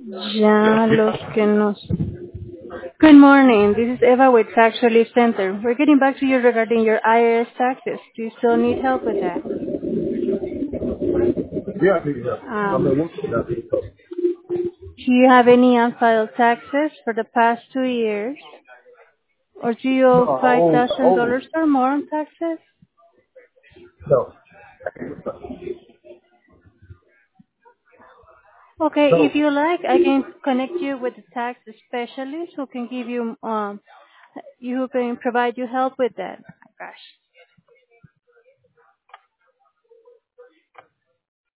Ya los que nos. Good morning. This is Eva with Tax Relief Center. We're getting back to you regarding your IRS taxes. Do you still need help with that? Yeah, I think, yeah. I'm Um, at work. Yeah, I think so. do you have any unfiled taxes for the past 2 years? Or do you No, owe I own, $5,000 or more on taxes? no. Okay, if No. you like, I can connect you with a tax specialist who can give you, who can provide you help with that. Gosh.